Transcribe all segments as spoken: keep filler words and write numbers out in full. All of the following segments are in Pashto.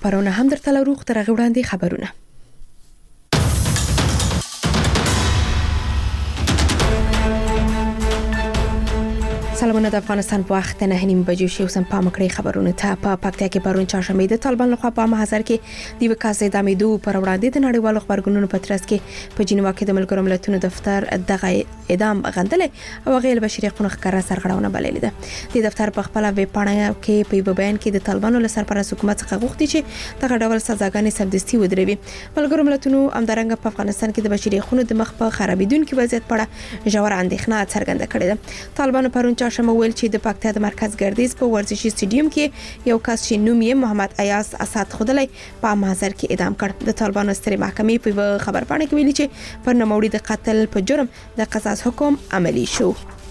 خبرونه هم درته لرو. تر هغه وړاندې خبرونه. سلامونه د افغانستان په وخت نه نیم بجې شو سم پام کړی خبرونه ته. په پکتیا کې پرون چهارشنبه د طالبان لخوا په محاصره کې د وکاس اعدامې دوه پر وړاندې د نړیوالو خبرګونونو په ترڅ کې په جنیوا کې د ملګرو ملتونو دفتر دغه اعدام غندلې او غیر بشري حقوقو ښکارا سرغړونه بللې ده. د دفتر په خپل ویب پاڼه کې په بیان کې د طالبانو له سرپرست حکومت څخه غوښتي چې دغه ډول سزاګانې سمدستي ودروي. ملګرو ملتونو همدارنګه په افغانستان کې د بشري حقوقو د مخ په خرابېدونکو وضعیت په اړه ژور اندېښنه څرګنده کړې ده. طالبانو پرون چهارشنبه ویل چې د پکتیا د مرکز ګردیز په ورزشي سټیډیوم کې یو کس چې نوم یې محمد ایاز اسد خدلی په محضر کې اعدام کړ. د طالبانو سترې محکمې په خبر پاڼه کې ویلي چې پر نوموړي د قتل په جرم د قصاص حکم عملی شو.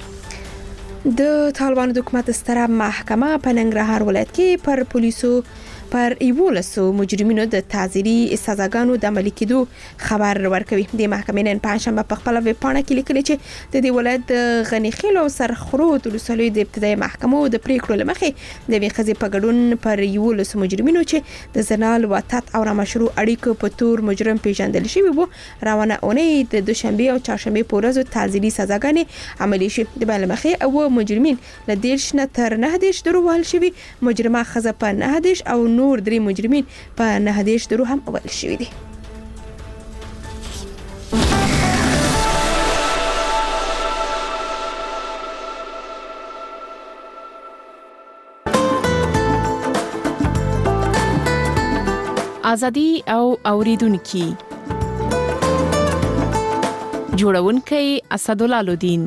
د طالبانو د حکومت ستره محکمه په ننګرهار ولایت کې پر پولیسو پر ایولسو مجرمینو د تعزیري سزاګانو د عملي کېدو خبر ورکوي. د محکمې نن پنځشنبه په خپل ویب پاڼه کې لیکلي چې د دې ولایت د غنیخیل او سرخرود ولسوالۍ د ابتدایي محکمو د پریکړو لمخې د وی خزي په ګډون پر ایولسو مجرمینو چې د زنال وتات او نامشروع اړیکو په تور مجرم پیژندل شوی وو روانه اونۍ د دوشنبه او چهارشنبه په ورځو تعزیري سزاګانې عملي شي. د بل مخې او مجرمین له دیرش نه تر نه دیش درو وهل شوی. مجرمه خزه په نه دیش او نور درې مجرمین په نه دیش درو هم وهل شوی دي. ازادي او اوریدونکو جوړونکي اسدالله لودین.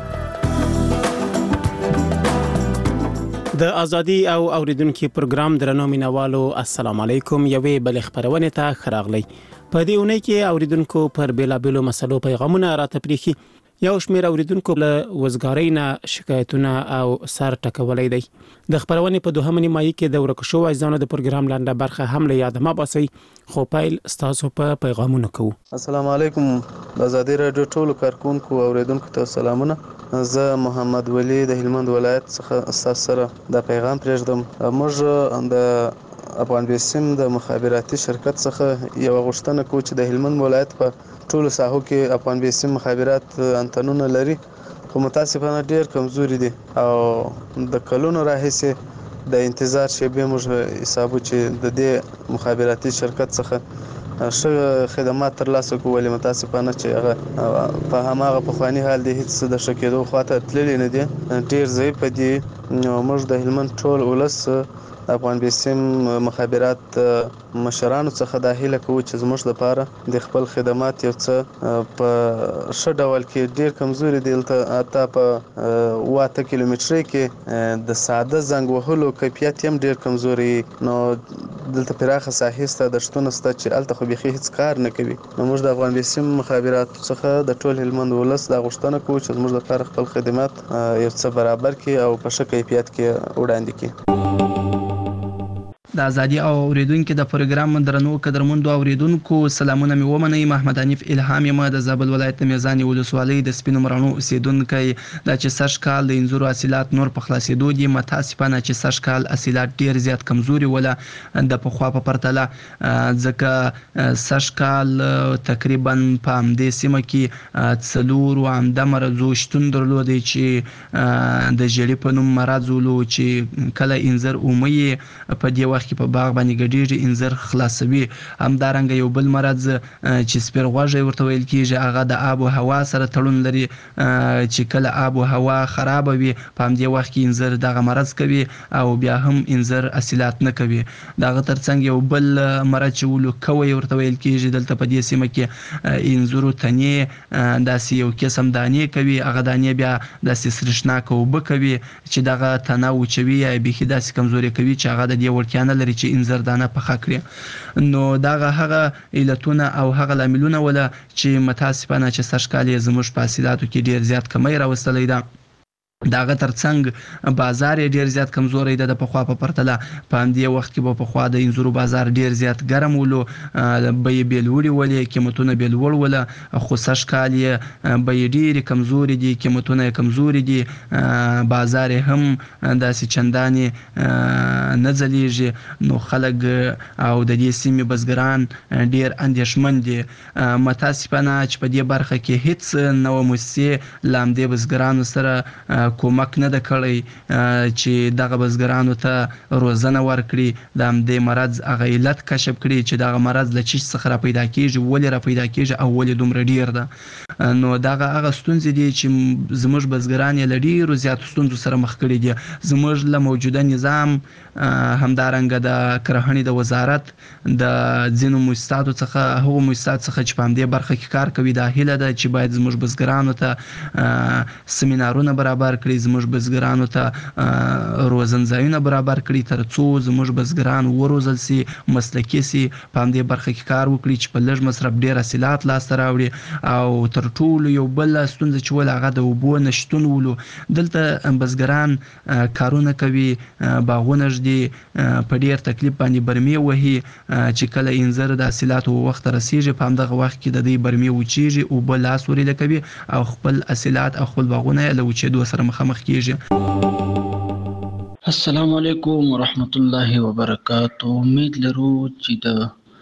د ازادي او اوریدونکو پروګرام درنو مینوالو السلام علیکم. یوې بل خبرونه ته خراغلی. په دې اونۍ کې اوریدونکو پر بیلابیلو مسلو پیغامونه راته پریخي. یو شمېر اوریدونکو له وزګارۍ نه شکایتونه او سر ټکولې دي. د خبرونه په دوهمه نیمایي کې د ورکو شو ځانو د پروګرام لاندې برخه هم له یاد ما باسي. خو پایل ستاسو په پیغامونو کوو. السلام علیکم. د ازادي رادیو ټولو کارکونکو اوریدونکو ته سلامونه. زه محمد ولی د هلمند ولایت څخه تاسو سره د پیغام پرېږدم. موږ د افغان بیسیم د مخابراتي شرکت څخه یو غوښتنه کوو چې د هلمند ولایت په ټولو ساحو کې افغان بیسیم مخابرات انتنونه لري خو متاسفانه ډیر کمزوري دي او د کلونو راهیسې د انتظار شیبې موږ حسابو چې د دې مخابراتي شرکت څخه ښه خدمات ترلاسه کوو ولې متاسفانه چې هغه په هماغه پخواني حال دی هیڅ د ښه کېدو خواته تللی نه دي ډیر ضعیف دي. موږ د هلمند ټول ولس افغان بیسیم مخابرات مشرانو څخه د هیله کوو چې زموږ لپاره د خپل خدمات یو څه په ښه ډول کې ډیر کمزوري دي. اته په واته کیلومترۍ کې د ساده زنګ وهلو کیفیت هم ډیر کمزوري. نو دلته پراخه ساحې سته د شتون سته چې الته خو بيخي هیڅ کار نه کوي. نو موږ د افغان بیسیم مخابرات څخه د ټول هلمند ولس د غوښتنه کوو چې زموږ لپاره خپل خدمات یو څه برابر کړي او په ښه کیفیت کې وړاندې کړي. د ازادي او اوریدونکو د پروګرام درنو قدرمنو اوریدونکو سلامونه مې ومنئ. محمد حنیف الهام یم د زابل ولایت میزان ولسوالۍ د سپینو مرانو اوسیدونکی. د چې سږ کال د انځورو حاصلات نور په خلاصېدو دي. متاسفانه چې سږ کال حاصلات ډیر زیات کمزوري ولا د پخوا په پرتله ځکه سږ کال تقریبا په همدې سیمه کې څلور و همده مرضو شتون درلودي چې د ژړې په نوم مرض ولو چې کله انځر اومي په دې وخت کې په باغ باندې ګډېږي انځر خلاصوي. همدارنګه یو بل مرض چې سپیرغوږی ورته ویل کېږي هغه د آب او هوا سره تړون لري چې کله آب او هوا خراب وي په همدې وخت کې انځر دغه مرض کوي او بیا هم انځر حاصلات نه کوي. دغه ترڅنګ یو بل مرض چې ولوکوی ورته ویل کېږي دلته په دې سیمه کې انځرو تنې داسې یو قسم دانې کوي. هغه دانې بیا داسې سرشناک اوبه کوي چې دغه تنه وچوي یا بیخي داسې کمزوري کوي چې هغه د دې وړتیا نه لري چې انځر دانه پخه کړي. نو دغه هغه علتونه او هغه لاملونه ولا چې متاسفانه چې سږ کال یې زموږ په حاصلاتو کې ډیر زیات کمی راوستلی ده. داغه ترڅنګ بازار ډیر زیات کمزوري ده د پخوا په پرتله په همدې وخت کې به پخوا د انځورو بازار ډیر زیات ګرم ولو به یې بیلوړي ولې قیمتونه بیلوړ وله خو سږ کال یې به یې ډیرې کمزوري دي قیمتونه یې کمزوري دي بازار هم داسې چندانې نه ځلیږي نو خلک او د دې سیمې بزګران ډیر اندېښمن دي متاسفانه چې په دې برخه کې هیڅ نوه موسسې له همدې بزګرانو سره کومک نه ده کړی چې دغه بزګرانو ته روزنه ورکړي د همدې مرض هغه علت کشف کړي چې دغه مرض له چی څخه را پیدا کیږي ولې را پیدا کیږي او ولې دومره ډیر ده نو دغه هغه ستونزې دي چې زموږ بزګران یې له ډیرو زیاتو ستونزو سره مخ کړي دي زموږ له موجوده نظام همدارنګه د کرهڼې د وزارت د ځینو مؤسساتو څخه هغو مؤسساتو څخه چې په همدې برخه کې کار کوي دا هیله ده چې باید زموږ بزګرانو ته سیمینارونه برابر کړي زموږ بزګرانو ته روزنځایونه برابر کړي تر څو زموږ بزګران وروزل سي مسلکي سي په همدې برخه کې کار وکړي چې په لږ مصرف ډیر حاصلات لاسته راوړي او تر ټولو یو بل ستونزه چې ول هغه د اوبو نشتون ولو دلته بزګران کارونه کوي باغونه ږدي په ډیر تکلیف باندې برمې وهي چې کله انځر د حاصلاتو وخت رسیږي په همدغه وخت کې د دې برمې وچیږي او بل لاس ورې کوي او خپل حاصلات او خپل باغونه له وچېدو سره مخامخ کیږي السلام علیکم ورحمت الله وبرکاتو امید لرو چې د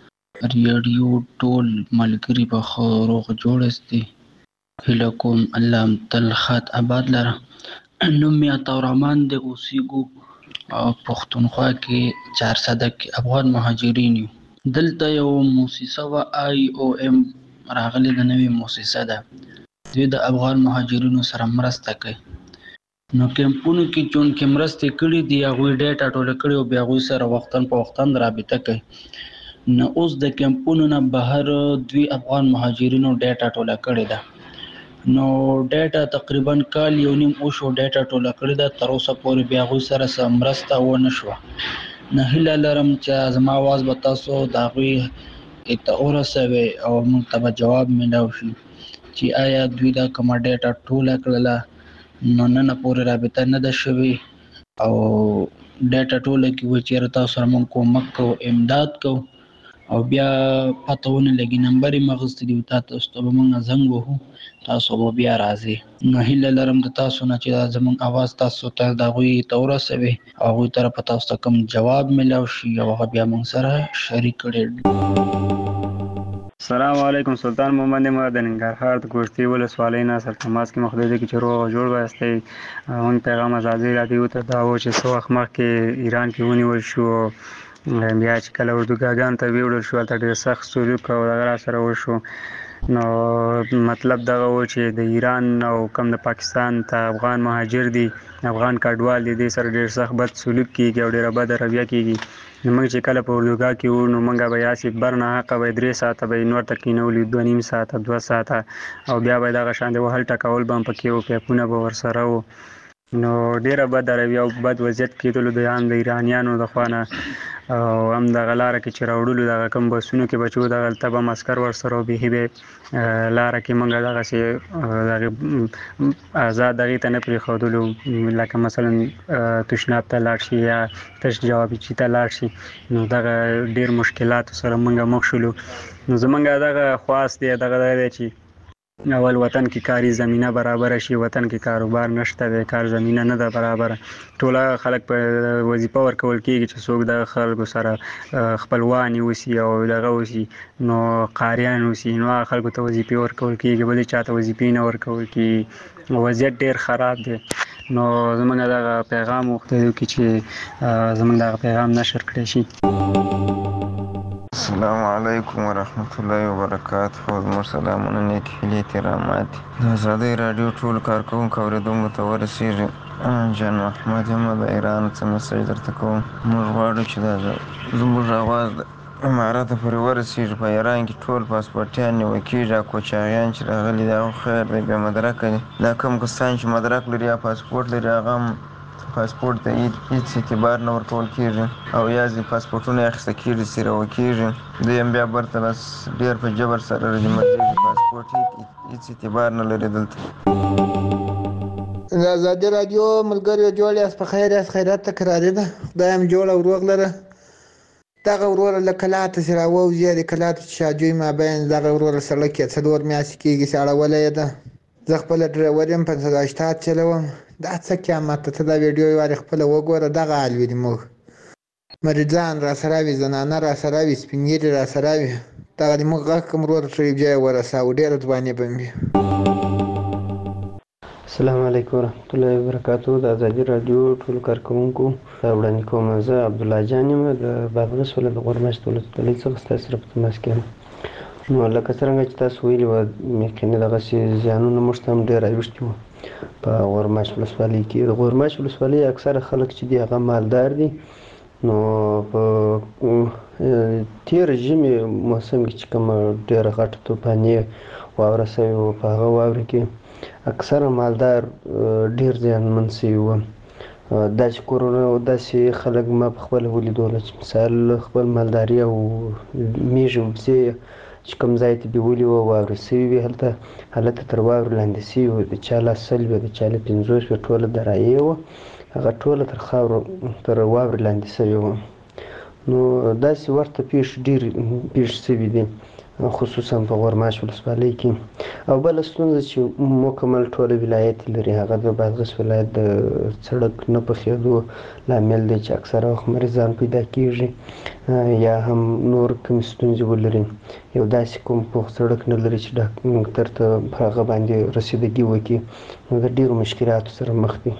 ریډیو ټول ملګري به ښه روغ جوړ استي هیله کوم الله تل خات آباد لره نوم مې عطاالرحمن د اوسېږو پښتونخوا کې چارسده کې افغان مهاجرین یو دلته یو موسسه وه آی او ام راغلې د نوې موسسه ده دوی د افغان مهاجرینو سره مرسته کوي نو کیمپونو کې چونکې مرستې کړي دي هغوی ډیټا ټوله کړي او بیا هغوی سره وختاً په وختاً رابطه کوي نو اوس د کیمپونو نه بهر دوی افغان مهاجرینو ډیټا ټوله کړې ده نو ډیټا تقریبا کال یو نیم وشو ډیټا ټوله کړې ده تر اوسه پورې بیا هغوی سره څه مرسته ونه شوه نو هیله لرم چې زما اواز به تاسو د هغوی ته ورسوئ او موږ ته به جواب میلاو شي چې آیا دوی دا کومه ډیټا ټوله کړله نو نن پورې رابطه نه ده شوې او ډیټا ټوله کې وایي چېرې تاسو سره موږ کومک کوو امداد کوو او بیا پته ونه لګي نمبر یې مې اخیستی دی تاسو ته به موږ زنګ وهو تاسو به بیا راځئ نو هیله لرم د تاسو نه چې دا زموږ اواز تاسو ته د هغوی ته ورسوي او هغوی طرفه تاسو ته کوم جواب میلاو شي او هغه بیا موږ سره شریک کړي السلام علیکم سلطان محمد ما د ننګرهار د ګوشتي ولسوالۍ نه سره تماس کې مخ دی چې روغ جوړ واسطه اون پیغام ازادي راډیو ته دا و چې څو وخت مخکې ایران کې ونیول شو بیا چې کله اردوګاګان ته ویوړل شو هلته ډېر سخت سلوک او دغه راسره وشو نو مطلب دغه و چې د ایران او کم د پاکستان ته افغان مهاجر دي افغان کډوال دي دې سره ډېر سخت بد سلوک کېږي او ډېره بده رویه کېږي نو موږ چې کله په اردوګاه کې وو نو موږ به یاسې بر نه حقه به یې درې ساعته به یې نور ته کېنولي دوه نیم ساعته دوه ساعته او بیا به یې دغه شان د وهل ټکول به هم پکې وو پیپونه به ورسره وو نو ډېره بده رویه او بد وضعیت کېدلو د هم د ایرانیانو د خوا نه او هم دغه لاره کې چې راوړلو دغه کوم بسونو کې به چې وو دغلته به هم عسکر ورسره و بیخي به لاره کې موږ دغسې دغې آزاد دغې ته نه پرېښودلو لکه مثلا تشناب ته لاړ شي یا تش جوابچي ته لاړ شي نو دغه ډېر مشکلاتو سره موږ مخ شولو نو زموږ دغه خواست دی دغه دی چې اول وطن کې کاري زمینه برابره شي وطن کې کاروبار نشته دی کار زمینه نه ده برابره ټوله خلک په وظیفه ورکول کېږي چې څوک د خلکو سره خپلوان اوسي او دغه اوسي نو قاریان اوسي نو هغه خلکو ته وظیفې ورکول کېږي بلې چا ته وظیفې نه ورکول کېږي وضعیت ډېر خراب دی نو زموږ دغه پیغام غوښتل کې چې زموږ دغه پیغام نشر کړی شي السلام علیکم ورحمت الله وبرکاته زموږ سلامونه نیک هیلې احترامات د ازادۍ راډیو ټول کارکوونکو اورېدونکو ته ورسېږي جان محمد یم د ایران څه مسج درته کوم موږ غواړو چې دا زموږ اواز د اماراتو پورې ورسېږي په ایران کې ټول پاسپورټیان نیول کېږي کوچاغیان چې راغلي دي هغه خیر دی بې مدرکه دي دا کوم کسان چې مدرک لري یا پاسپورټ لري هغه هم پاسپورټ ته هېڅ اعتبار نه ورکول کېږي او یا ځینې پاسپورټونه یې اخیسته کېږي څیرول کېږي دوی هم بیا برته بس ډېر په جبر سره رجمتېږي پاسپورټ هېڅ اعتبار نه لري دلته آزادي رادیو ملګریو جوړ یاست په خیر یاست خیرات تکراري ده خدای هم جوړ او روغ لره دغه وروره له کلاته چې راووځي د کلاته چې شاجوی مابین دغه وروره سړک یې څلور میاشتې کېږي چې اړولی یې ده زه خپله ډریور یم پنځه اشتات چلوم دا څه قیامت ته ته دا ویډیو یې وارې خپله وګوره دغه حال وي موږ مریضان را سره وي زنانه را سره وي سپین ږیري را سره وي دغه د موږ غږ کوم وروره شریف جای ورساو ډېره ځواني به مې السلام علیکم ورحمت الله وبرکاتو د ازادي رادیو ټولو کارکوونکو وړاندې کوم زه عبدالله جان یم د بادغیس ولایت د غورماشت ولسوالۍ څخه ستاسو سره په تماس کې یم نو لکه څرنګه چې تاسو ویلي وه یقیني دغسې زیانونه موږ ته هم ډېر راویښتي وو په غورماشت ولسوالۍ کې د غورماشت ولسوالۍ اکثره خلک چې دي هغه مالدار دي نو په تېره ژمي موسم کې چې کومه ډېره غټه طوفاني واوره سوې وه په هغه واورې کې اکثره مالدار ډېر زیانمن سوي وو داسې کورونه او داسې خلک ما په خپله ولیدله چې مثال خپل مالداري او میږې او بزې چې کوم ځای ته بیولي وه واورې سوي وي هلته هلته تر واورې لاندې سوي وو د چا لاس سل وي د چا له پنځوس وي ټوله درایې وه هغه ټوله تر خاورو تر واورې لاندې سوي وه نو داسې ورته پیښې ډېرې پیښې سوي دي خصوصا په غورماشت ولسوالۍ کې او بله ستونزه چې مکمل ټوله ولایت لري هغه د بادغیس ولایت د سړک نه پخېدو لامل دی چې اکثره وخت مریضان پیدا کېږي یا هم نور کومې ستونزې ولري یو داسې کوم پوخ سړک نه لري چې ډاکټر ته په هغه باندې رسیدګي وکړي نو د ډېرو مشکلاتو سره مخ دي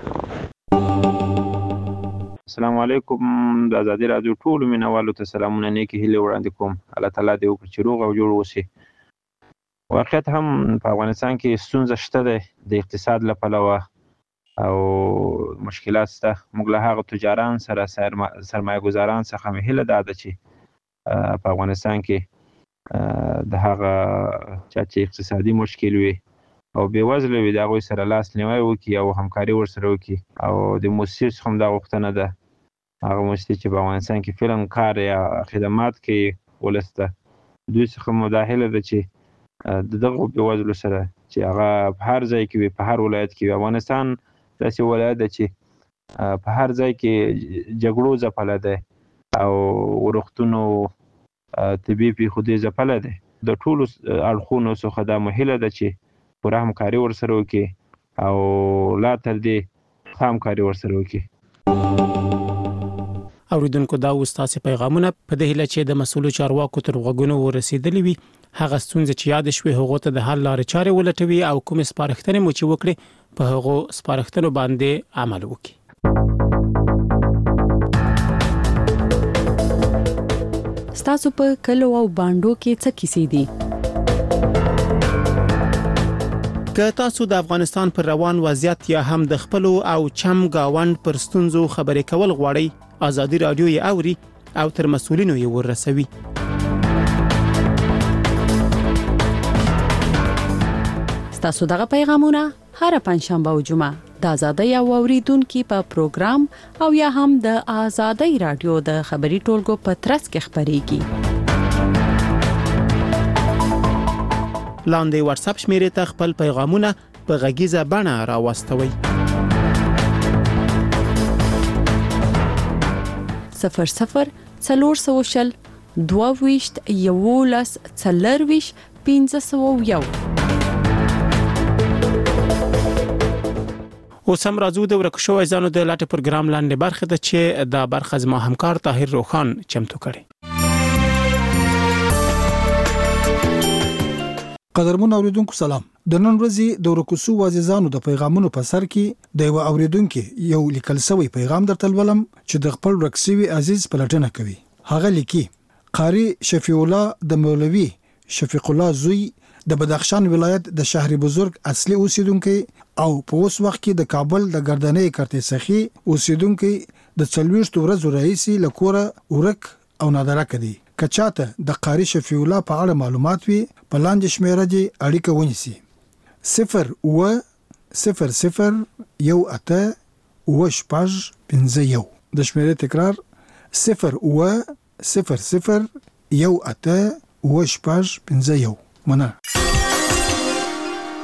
السلام علیکم د ازادي رادیو ټولو مینوالو ته سلامونه نیکې هیلې وړاندې کوم الله تعالی دې وکړي چې روغ او جوړ اوسي واقعیت هم په افغانستان کې ستونزه شته دی د اقتصاد له پلوه او مشکلات شته موږ له هغه تجاران سره سرمایه ګزاران څخه مې هیله دا ده چې په افغانستان کې د هغه چا چې اقتصادي مشکل وي او بېوزله وي د هغوی سره لاس نیوی وکړي او همکاري ورسره وکړي او د موسسې څخه هم دا غوښتنه ده هغه موسسې چې په افغانستان کې فلم کار یا خدمات کوي ولس ته دوی څخه مو دا هیله ده چې د دغو بېوزلو سره چې هغه په هر ځای کې وي په هر ولایت کې وي افغانستان داسې ولایت ده چې په هر ځای کې جګړو ځپلی دی او روغتونو طبي پېښو دې ځپلی دی د ټولو اړخونو څخه دا مو هیله ده چې پوره همکاري ورسره وکړي او لا تر دې ښه همکاري ورسره وکړي اوریدونکو دا اوس تاسې پیغامونه په دې هیله چې د مسؤلو چارواکو تر غوږونو ورسېدلي وي هغه ستونزې چې یاد شوې هغو ته د حل لارې چارې ولټوي او کومې سپارښتنې مو چې وکړي په هغو سپارښتنو باندې عمل وکړي ستاسو په کلو او بانډو کې څه کیسې دي که تاسو د افغانستان پر روان وضعیت یا هم د خپل او چم گاوند پر ستونزو خبرې کول غواړئ ازادي رادیو یې اوري او تر مسؤلینو یې ورسوي ستاسو دغه پیغامونه هر پنځشنبه او جمعه د ازادي او اوریدونکو په پروګرام او یا هم د ازادي رادیو د خبري ټولګو په ترڅ کې خبريږي لاندې واتس اپ شمیرې ته خپل پیغامونه په غږیزه بڼه راوستوئ صفر صفر څلور سوشل دوه ویشت یولس څلور ویشت پنځه سوه یو اوس هم راځو د ورک شوی ځانو د لاټ پروګرام لاندې برخه ده چې دا برخه زما همکار طاهر روخان چمتو کړي قدرمن اوریدونکو سلام د نن ورځې د ورکوسو وازیزانو د پیغامونو په سر کې د یو اوریدونکو یو لیکل شوی پیغام درته ولم چې د خپل رکسوي عزیز پلټنه کوي هغه لیکي قاری شفیع الله د مولوی شفیق الله زوی د بدخشان ولایت د شهر بزرگ اصلي اوسیدونکو او په اوس وخت کې د کابل د ګردنې کرته سخی اوسیدونکو د څلويشت ورځو رئیسي لکوره ورک او نادره کړي کچاته د قاری شفیع الله په اړه معلومات وي په لاندې شمیره دي اړیکه ونیسي صفر و صفر صفر یو اته و شپږ پنځه یو د شمیره تکرار صفر و صفر صفر یو اته و شپږ پنځه یو مننه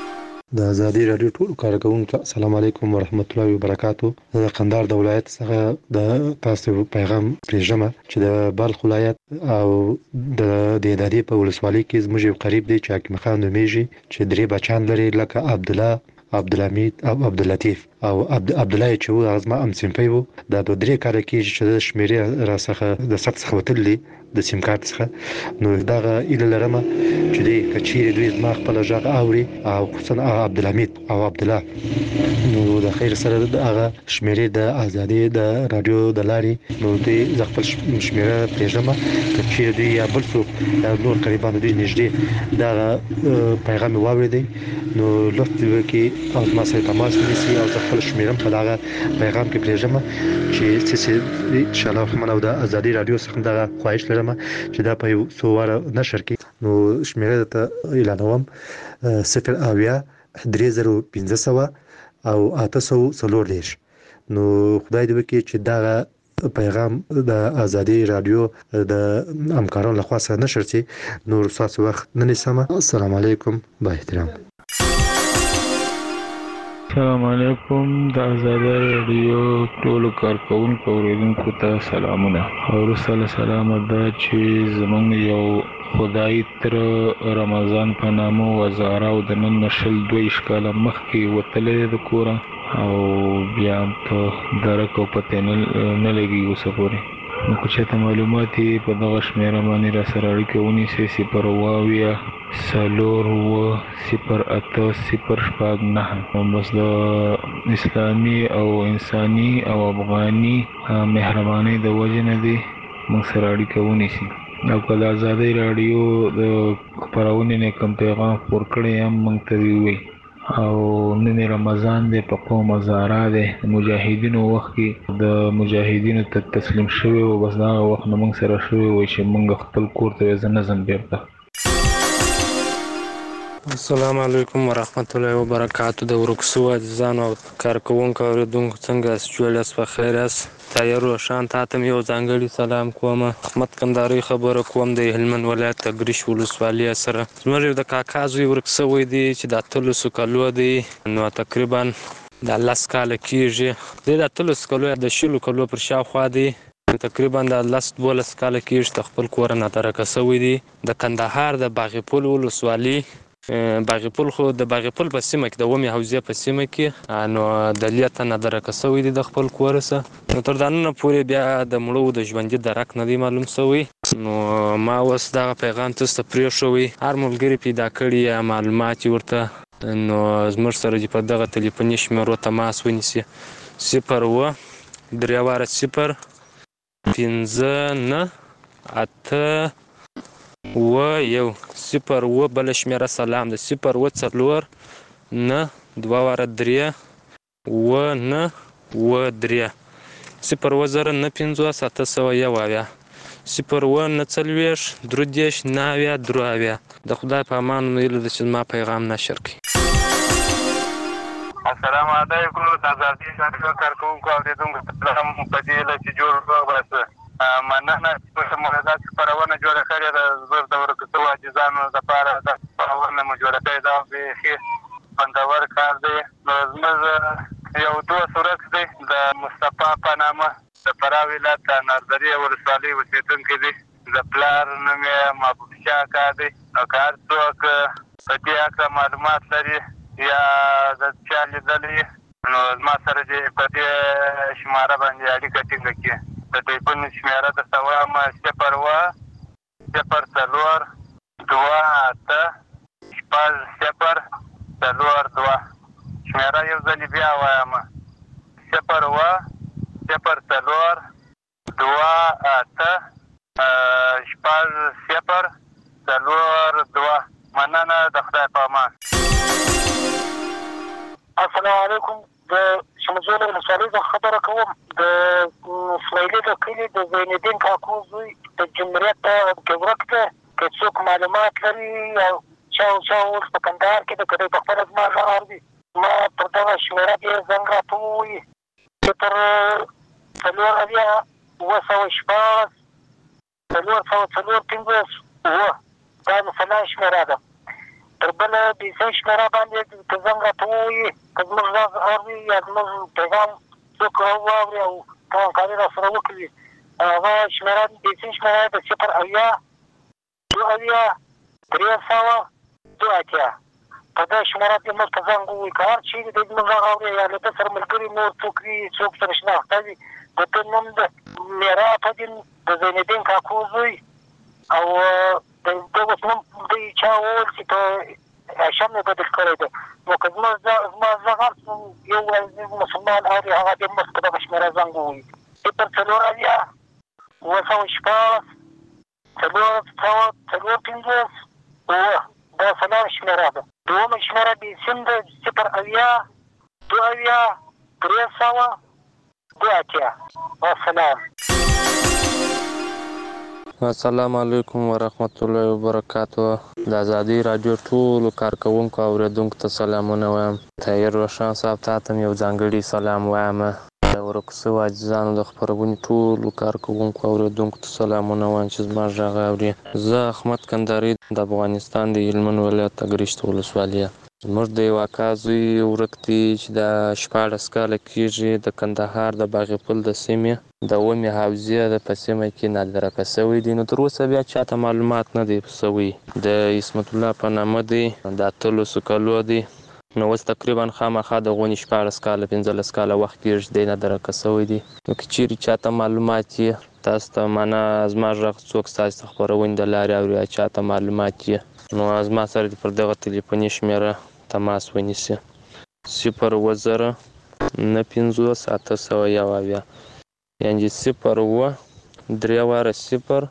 د ازادي رادیو ټول کارکونکو السلام علیکم ورحمت الله وبرکاتو. د قندهار د ولایت څخه د تاسو پیغام پرېږدم چې د بلخ ولایت او د دهدادي په ولسوالۍ کې زموږ یو قریب دی چې حکیم خان نومیږي چې درې بچان لري لکه عبدالله، عبدالحمید او عبداللطیف او عبد عبدالله چې و هغه زما همصنفی و. دا دوه درې کاله کېږي چې د شمېرې را څخه د ثبت څخه وتلي د سیم کارت څخه. نو دغه هیله لرم چې دوی که چیرې دوی زما خپله غږ اوري او خصوصا عبدالحمید او عبدالله نو د خیر سره د هغه شمېرې د ازادي د رادیو د لارې نو دوی زه خپل شمېره پرېږدم که چیرې دوی یا بل څوک یا نور قریبان دوی نږدې دغه پیغام یې واورېدی نو لطف دې وکړي او زما سره تماس ونیسي او زه خپل شمېره په دغه پیغام کې پرېږدم چې څه انشاءالله رحمن او د ازادي رادیو څخه دغه خواهش لرم چې دا په یو څو واره نشر کړي. نو شمېره ته اعلانوم صفر اویا درې زره پنځه سوه او اته سوه څلور دېرش. نو خدای دې وکړي چې دغه پیغام د ازادي رادیو د همکارانو لخوا سره نشر شي. نور ستاسو وخت نه نیسم. السلام علیکم با احترام. السلام علیکم. د ازادي رادیو ټولو کارکونکو اوریدونکو ته سلامونه. او رسول سلام دا چې زمونږ یو خدای تر رمضان په نامه وزاره او د نن شل دویشت کاله مخکې وتلی د کوره او بیا په درک او پته نه لګي اوسه پورې. نو که چېرته معلومات یې په دغه شمېره باندې را سره اړیکه ونیسئ صفر اوه اویا څلور اوه صفر اته صفر شپږ نهه. بس د اسلامي او انساني او افغاني مهربانۍ د وجې نه دی موږ سره اړیکه ونیسي. او که د ازادۍ راډیو د خپرونې نه کوم پیغام خپور کړی هم موږ ته ووایي. او نن رمضان دی په قوم هزاره دی مجاهدینو وخت کې د مجاهدینو ته تسلیم شوی و بس دغه وخت نه موږ سره شوی وای چې موږ خپل کور ته زه نه ځم بیرته. السلام علیکم ورحمت الله وبرکاتو. د ورکسو عزیزانو او کارکوونکو اوریدونکو څنګه یاست؟ جوړ یاست؟ په خیر یاست؟ طاهر روشان تا ته یو ځانګړی سلام کوم. احمد کندهاري خبره کوم د هلمند ولایت تګریش ولسوالۍ سره. زموږ یو د کاکا زوی ورک سوی دی چې د اتلسو کالو دی نو تقریبا د لس کاله کېږي. دی د اتلسو کالو د شلو کالو پر شاوخوا دی تقریبا د لس دولس کاله کېږي د خپل کور نه درکه سوی دی. د کندهار د باغپل ولسوالۍ باغپل خو د باغپل په سیمه کې د اومې حوزې په سیمه کې نو د لیته نه درکه سوی دی د خپل کور څخه. نو تر دا نن پورې بیا د مړو د ژوندي درک نه دی معلوم سوی. نو ما اوس دغه پیغام تاسو ته پرېښوی. هر ملګري پیدا کړي یا معلومات ورته نو زموږ سره دې په دغه تلیفوني شمېرو تماس ونیسي. صفر اوه درې واره صفر پنځه نه اته اوه یو صفر اوه بله شمېره سلام ده صفر اوه څلور نه دوه واره درې اوه نه اوه درې صفر اوه زره نه پنځوس اته سوه یو اویا صفر اوه نه څلوېښت درې دېرش نه اویا درې اویا. د خدای په امان هیله ده چې زما پیغام نشر کړي. السلام علیکم. د ازادي راډیو کارکوونکو اورېدونکو ته هم په دې هیله چې جوړ روغ باسه مننه چې موږ داسې خپرونه جوړه کړې ده. زموږ د ورکسو عاجزانو دپاره دا خپرونه مو جوړه کړې ده او بیخي خوندور کار دی. نو زموږ یو دوست ورک دی د مصطفی په نامه د فراه ولایت د ناردري ولسوالۍ اوسېدونکی دی. د پلار نوم یې محبوب شاه اکا دی. نو که هر څوک په دې هکله معلومات لري یا د چا لیدلی نو زما سره دې په دې شماره باندې اړیکه ټینګه کړي. د ټلیفون شمېره درته وایم صفر اوه صفر څلور دوه اته شپږ صفر څلور دوه. شمېره یو ځلې بیا وایم صفر اوه صفر څلور دوه اته شپږ صفر څلور دوه. مننه. د خدای په امان. السلام علیکم. د شمزول ولسوالۍ څخه خبره کوم. د اسماعیلي د کلي د زینالدین کاکو زوی د جمهوریت ګورک دی. که څوک معلومات لري او چا او چا اوس په کندهار کې د که دی په خپله زما غږ اوري ما پر دغه شمېره دې زنګ راته ووایي. صفر څلور اویا اوه سوه شپاړس څلور سوه څلور پنځوس اوه دا د سلا شمېره ده. تر بله بیسۍ شمېره باندې که زنګ راته ووایي که زموږ غږ اوري یا زموږ پیغام څوک واوري او همکاري راسره وکړي هغه شمېره بیسۍ شمېره د صفر اویا دوه اویا درې سوه دوه اتیا په دې شمېره کې موږ ته زنګ ووایي که هر چیرې د زموږ غږ اوري یا له ده سره ملګري نور څوک وي څوک سره شناخته وي د ده نوم د میرا فدین د زینالدین کاکو زوی او د ده اوس نوم دوی چا وویل چې په هاشم یې بدل کړی دی نو که زما زما غږ هر څوک یو عزیز مسلمان اوري هغه دې موږ ته دغه شمېره زنګ ووایي صفر څلور اویا اووه سوه شپاړس څلور سوه څلور پنځوس اووه دا څلور شمېره ده دومه شمېره بیسیم ده صفر اویا دوه اویا درې سوه دوه اتیا والسلام. السلام علیکم ورحمت الله وبرکاتو. د ازادي راډیو ټولو کارکوونکو او اوریدونکو ته سلامونه وایم. طاهر روښان صاحب ته هم یو ځانګړي سلام وایم. د ورکو سوو عزیزانو د خپرونې ټولو کارکوونکو او اوریدونکو ته سلامونه وایم چې زما غږ اوري. زه احمد کندهاري د افغانستان د هلمند ولایت اګرشت ولسوالي. زموږ د یو اکا زوی ورک دی چې دا شپاړس کاله کېږي د کندهار د باغ پل د سیمې د اومې حوزې د په سیمه کې نادرکه سوی دی. نو تر اوسه بیا چاته معلومات نه دی سوی. د عصمت الله په نامه دی، د اتلسو کالو دی. نو اوس تقریبا خامخا د غونې شپاړس کاله پنځلس کاله وخت کېږي دی نادرکه سوی دی. نو که چیرې چاته معلومات یې تاسو ته معنا زما غږ څوک ستاسو د خپرونې د لارې اوري یا چاته معلومات یې نو زما سره دې پر دغه تلیفوني شمېره تماس ونیسي صفر اووه زره نهه پنځوس اته سوه یو اویا یعنې صفر اووه درې واره صفر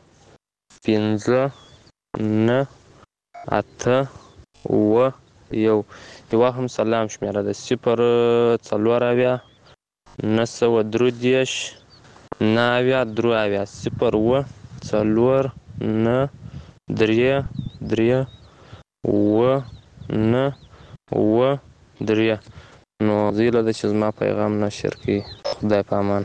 پنځه نهه اته اووه یو یوه هم سلام شمېره ده صفر څلور اویا نهه سوه درې دېرش نهه اویا درې اویا صفر اووه څلور نهه درې درې اووه نهه اووه درې. نو زه هیله ده چې زما پیغام نشر کړي. خدای په امان.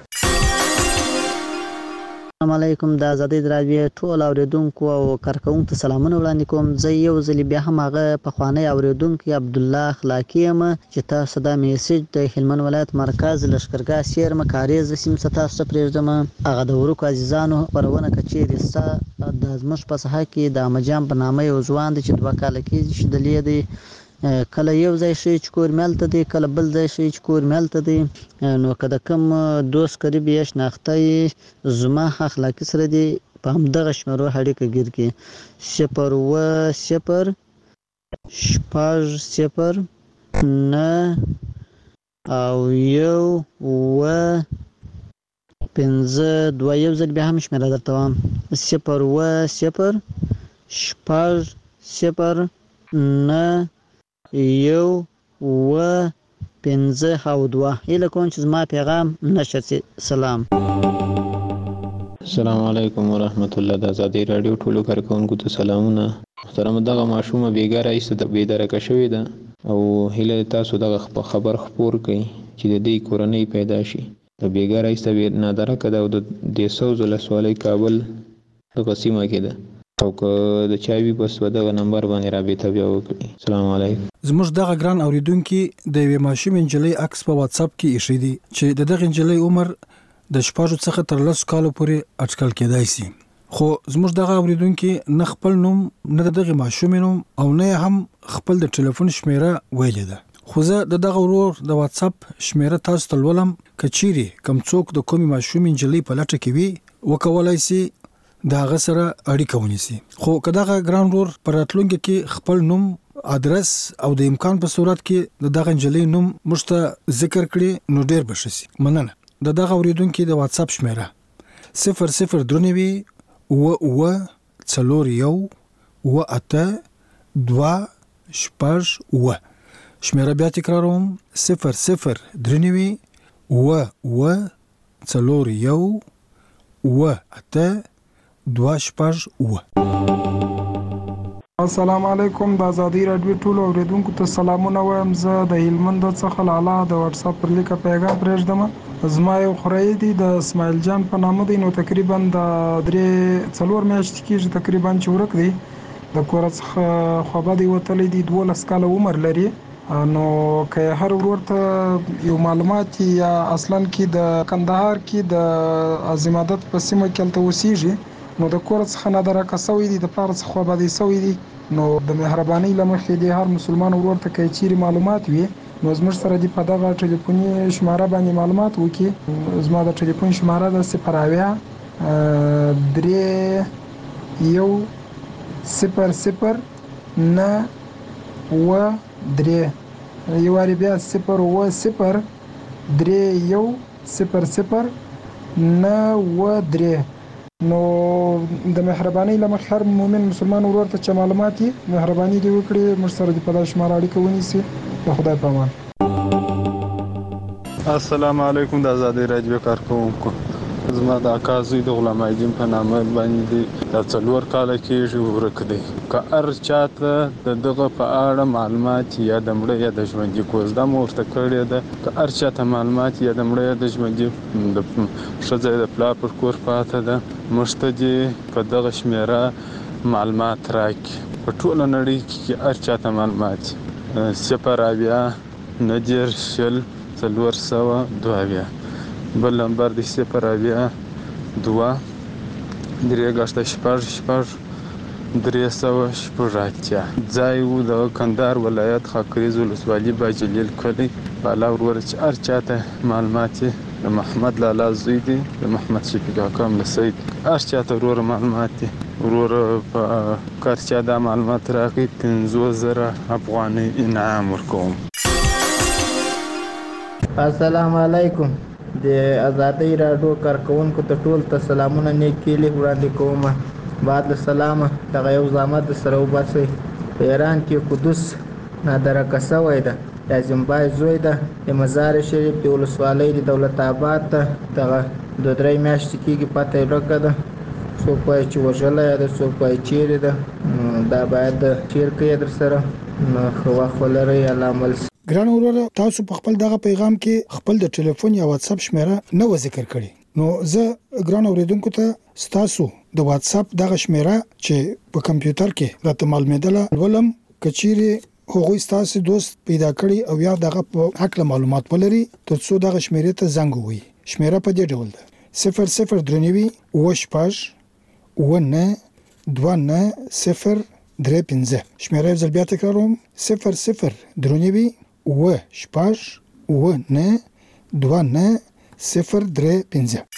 السلام علیکم. د ازادۍ راډیو ټول اوریدونکو او کارکوونکو ته سلامونه وړاندې کوم. زه یو ځل بیا هم هغه پخوانی اوریدونکی عبدالله اخلاقی یم چې تاسو دا میسج د هلمند ولایت مرکز لښکرګاه سیرمه کاریز سیمې څخه تاسو ته پرېږدم. هغه د ورکو عزیزانو خپرونه که چیرې ستا د زموږ په ساحه کې د احمدجان په نامه یو ځوان دی چې دوه کاله کېږي چې دلې دی کله یو ځای شي چې کور مې هلته دی کله بل ځای شي چې کور مې هلته دی. نو که د کوم دوست قریب یې شناخته یې زما اخلاقي سره دی په همدغه شمېرو اړیکه ګیر کړي صفر اووه صفر شپږ صفر نه او یو اووه پنځه دوه یو ځل بیا هم شمېره درته وایم صفر اووه صفر شپږ صفر نه یو اووه پنځه او دوه. هیله کوم چې زما پیغام نشر شي. سلام. السلام علیکم ورحمت الله. د ازادۍ راډیو ټولو کارکوونکو ته سلامونه. محترمه دغه ماشومه بیګاره ایسته د بېدرکه شوې ده او هیله تاسو دغه خبر خپور کړئ چې د دې کورنۍ پیدا شي. د بیګاره ایسته نادرکه ده او د دېسوز ولسوالۍ کابل دغه سیمه کې ده او که د چا وي بس په دغه نمبر باندې رابطه بیا وکړي. السلام علیکم. زموږ دغه ګران اوریدونکي د یوې ماشومې نجلۍ عکس په واتساپ کې ایښی دی چې د دغه نجلۍ عمر د شپږو څخه تر لسو کالو پورې اټکل کېدای شي. خو زموږ دغه اوریدونکي نه خپل نوم نه د دغه ماشومې نوم او نه هم خپل د ټلیفون شمېره ویلې ده. خو زه د دغه ورور د واتساپ شمېره تاسو ته لولم. که چیرې کوم څوک د کومې ماشومې نجلۍ په لټه کې وي وکولای شي د هغه سره اړیکه ونیسي. خو که دغه ګران ورور په راتلونکي کې خپل نوم ادرس او د امکان په صورت کې د دغه نجلۍ نوم موږ ته ذکر کړي نو ډیر به ښه شي. مننه. د دغه اوریدونکي د واتساپ شمېره صفر صفر درې نوي اووه اووه څلور یو اووه اته دوه شپږ اووه. شمېره بیا تکراروم صفر صفر درې نوي اووه اووه څلور یو اووه اته دوه شپږ اووه. السلام علیکم. د ازادۍ راډیو ټولو اوریدونکو ته سلامونه وایم. زه د هلمند څخه لالا د واتساپ پر لیکه پیغام پرېږدم. زما یو خوریی دی د اسماعیل جان په نامه دی. نو تقریبا د درې څلور میاشتې کېږي تقریبا چې ورک دی. د کور څخه خوابدي وتلی دي، دولس کاله عمر لري. نو که هر ورور ته یو معلومات یا اصلا کې د کندهار کې د عظیمادت په سیمه کې هلته اوسیږي، نو د کور څخه نادرکه سوی دي، د پلار څخه خوابدي سوی دي، نو د مهربانۍ له مخې د هر مسلمان ورور ته که چیرې معلومات وي نو زموږ سره دې په دغه ټلیفوني شماره باندې معلومات وکړي. زما د ټلیفون شماره ده صفر اویا درې یو صفر صفر نه اوه درې، یو وارې بیا صفر اوه صفر درې یو صفر صفر نه اوه درې. نو د مهربانۍ له مخې هر مؤمن مسلمان ورور ته چې معلومات یې مهرباني دې وکړي موږ سره دې په دغه شماره اړیکه ونیسي. د خدای په امان. السلام علیکم. د آزادۍ راډیو کارکوونکو، زما د اکا زوی د غلام ایدین په نامه باندې د څلور کاله کېږي ورک دی. که هر چاته د دغه په اړه معلومات یا د مړه یا د ژوندي کوزده مو ورته کړې ده، که هر چاته معلومات یا د مړه یا د ژوندي د ښځه د پلار پر کور پاته ده، موږ ته دې په دغه شمېره معلومات راکړي. په ټوله نړۍ کې هر چاته معلومات صفر اویا نهه دېرش شل څلور سوه دوه اویا، بل نمبر دی صفر اویا دوه درې ګشته شپږ شپږ درې سوه شپږ اتیا. ځای و د کندهار ولایت خاکریز ولسوالي باجلیل کلی. بالا وروره چې هر چاته معلومات یې د محمد لالا زوی دی، د محمد شفیق اکا ملسی دی، هر چاته وروره معلومات دی. وروره په کار چا دا معلومات راکړي پنځوس زره افغانۍ انعام ورکوم. السلام علیکم. د آزادۍ راډیو کارکوونکو ته ټول ته سلامونه نیک هیلې وړاندې کوم. بعد له سلامه دغه یو زحمت سره وباسئ. په ایران کې قدس نادرکه سوی ده، د زیمبای زوی ده، د مزار شریف د ولسوالۍ د دولت آباد ته دغه دوه درې میاشتې کېږي پته یې ورکه ده. څوک وایي چې وژلی ده، څوک وایي چیرې ده. دا باید شیر کوي در سره. نو ښه وخت ولرئ. الله عمل. ګران وروره، تاسو په خپل دغه پیغام کې خپل د ټلیفون یا واتس اپ شمیره نه و ذکر کړی، نو زه ګران اوریدونکو ته ستاسو د واتس اپ دغه شمیره چې په کمپیوټر کې راته معلومېدله ولم، کچېرې هغوی ستاسو دوست پیدا کړي او یا دغه په حق معلومات ولري ترڅو دغه شمیرې ته زنګ ووهي. شمیره په دې ډول ده: صفر صفر درې نوي اوه شپږ اوه نه دوه نه صفر درې پنځه. شمیره یو ځل بیا تکراروم: صفر صفر درې نوي اوه شپږ اوه نه دوه نه صفر درې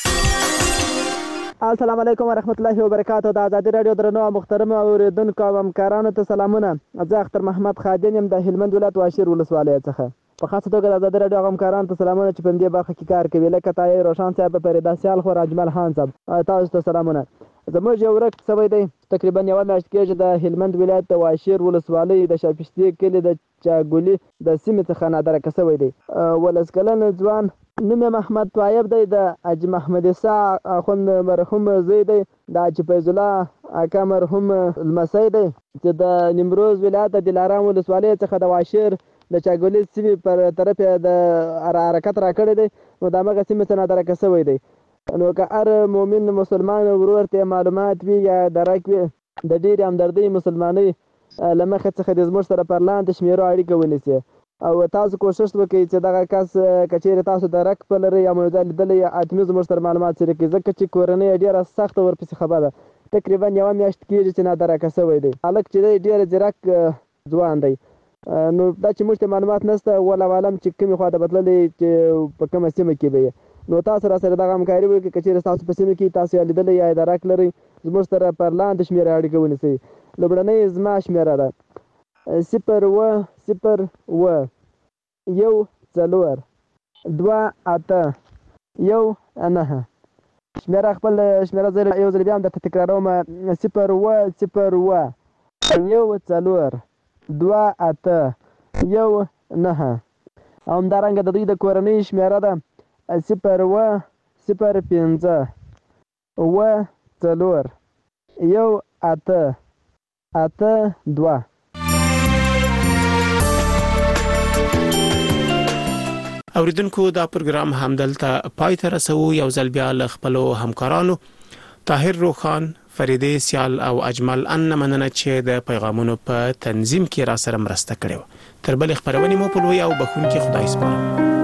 پنځه. السلام علیکم ورحمت الله وبرکاتہ. د آزادۍ راډیو درنو او محترم اوریدونکو او همکارانو ته سلامونه. زه اختر محمد خادم یم د هلمند ولایت واشیر ولسوالۍ څخه. په خاصه توګه د آزادۍ راډیو همکارانو ته سلامونه چې په دې برخه کې کار کوي، لکه طاهر روشن صاحب، فریدا سیال خور، اجمل خان صاحب، تاسو ته سلامونه. زموږ یو ورک سوی دی تقریبا یوه میاشت کېږي د هلمند ولایت د واشیر ولسوالۍ د شاپشتې کلي د چاګولي د سیمې څخه نادرکه سوی دی. ولس کلن ځوان، نوم یې محمد طایب دی، د حاجي محمد عیسی اخوند مرحوم زوی دی، د حاجي فیض الله اکا مرحوم لمسی دی چې د نیمروز ولایت د دلارام ولسوالۍ څخه د واشیر د چاګولي سیمې پر طرف یې د حرکت راکړی دی، نو د همغه سیمې څخه نادرکه سوی دی. نو که هر مؤمن مسلمان ورور ته معلومات وي یا درک وي د ډېرې همدردۍ مسلمانۍ له مخې څخه د زموږ سره پر لاندې شمېرو اړیکه ونیسي او تاسو کوشش وکړئ چې دغه کس که چیرې تاسو درک په لرئ یا مو ځای لیدلی یا حتمي زموږ سره معلومات شریک کړئ، ځکه چې کورنۍ یې ډېره سخته ورپسې خبره ده. تقریبا یوه میاشت کېږي چې نادرکه سوی دی. هلک چې دی ډېر ځیرک ځوان دی. نو دا چې موږ ته معلومات نشته، والله عالم چې کومې خوا ته بتللی چې په کومه سیمه کې به یې، نو تاسو را سره دغه همکاري وکړئ. که چېرې ستاسو په سیمه کې تاسو یې لیدلی یا درک لرئ، زموږ سره پر لاندې شمېره اړیکه ونیسئ. لومړنۍ زما شمېره ده صفر اوه صفر اوه یو څلور دوه اته یو نهه. شمېره خپل شمېره زه یو ځل بیا هم درته تکراروم: صفر اوه صفر اوه یو څلور دوه اته یو نهه. او همدارنګه د دوی د کورنۍ شمېره ده صفر اوه صفر پنځه اوه څلور یو اته اته دوه. اوریدونکو دا پروګرام همدلته پای ته رسو. یو ځل بیا له خپلو همکارانو طاهر روخان، فریدې سیال او اجمل ان مننه چې د پیغامونو په تنظیم کې را سره مرسته کړې و. تر بل خبرونه مو په لوی او بخون کې خدای سپارم.